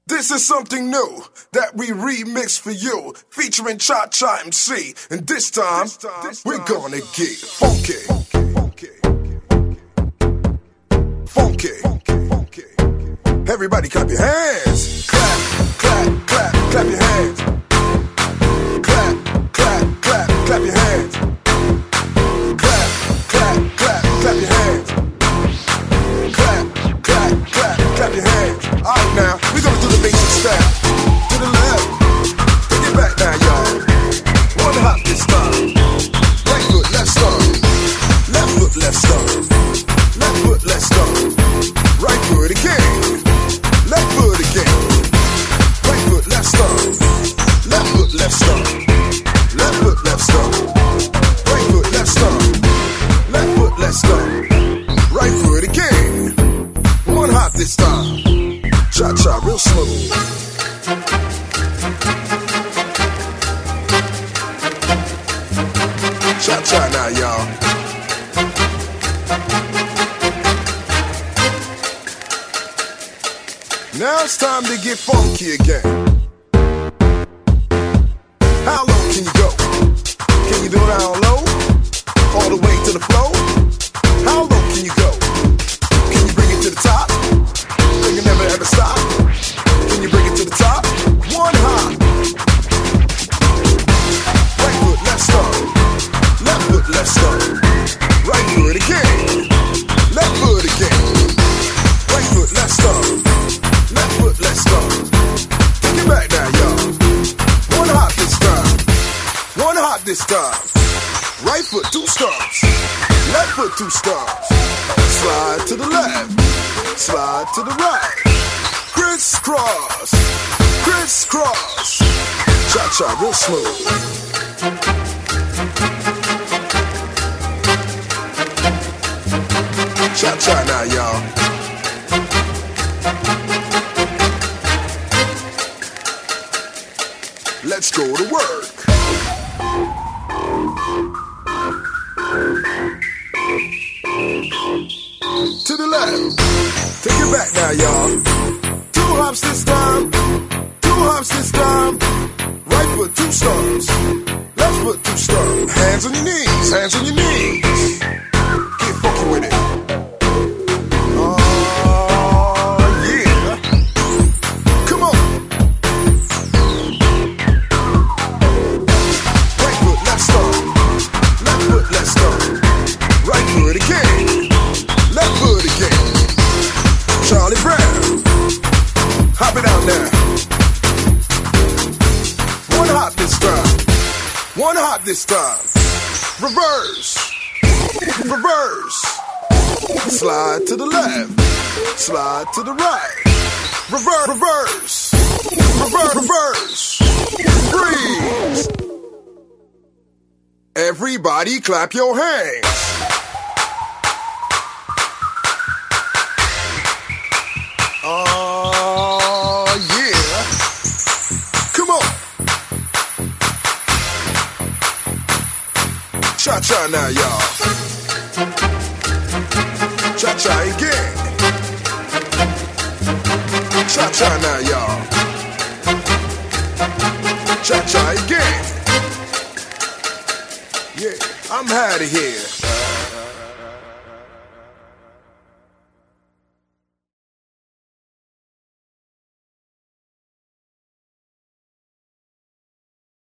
This is something new that we remix for you, featuring Cha Cha MC. And this time, we're gonna get funky. Funky. Everybody clap your hands. Clap, clap, clap, clap your hands. Clap, clap, clap, clap your hands. Clap, clap, clap, clap your hands. Clap, clap, clap, clap your hands. Alright now, we're gonna do the basic style. To the left, take it back now, y'all. One hop this time. Right foot, left stomp. Left foot, left stomp. Left foot, left stomp. Right foot again. Left foot again. Right foot, left stomp. Left foot, left stomp. Left foot, left stomp. Right foot, left stomp. Left foot, left stomp. Right foot again. One hop this time. Cha cha, real smooth. Cha cha now, y'all. Now it's time to get funky again. How low can you go? Can you do it down low? All the way to the floor? How low can you go? Can you bring it to the top? You can never ever stop. Can you bring it to the top? One hop. Right foot, left stomp. Left foot, left stomp. Right foot again. Left foot again. Right foot, left stomp. Left foot, left stomp. Take it back now, y'all. One hop this time. One hop this time. Right foot, two stomps. Left foot, two stomps. Slide to the left. Slide to the right. Crisscross. Crisscross. Cha-cha, real smooth. Cha-cha now, y'all. Let's go to work. To the left. Take it back now, y'all. Two hops this time. Two hops this time. Right foot, two stomps. Left foot, two stomps. Hands on your knees. Hands on your knees. Get funky with it. Charlie Brown, hop it out now. One hop this time. One hop this time. Reverse. Reverse. Slide to the left. Slide to the right. Reverse. Reverse. Reverse. Reverse. Freeze. Everybody clap your hands. Yeah. Come on. Cha-cha now, y'all. Cha-cha again. Cha-cha now, y'all. Cha-cha again. Yeah, I'm out of here.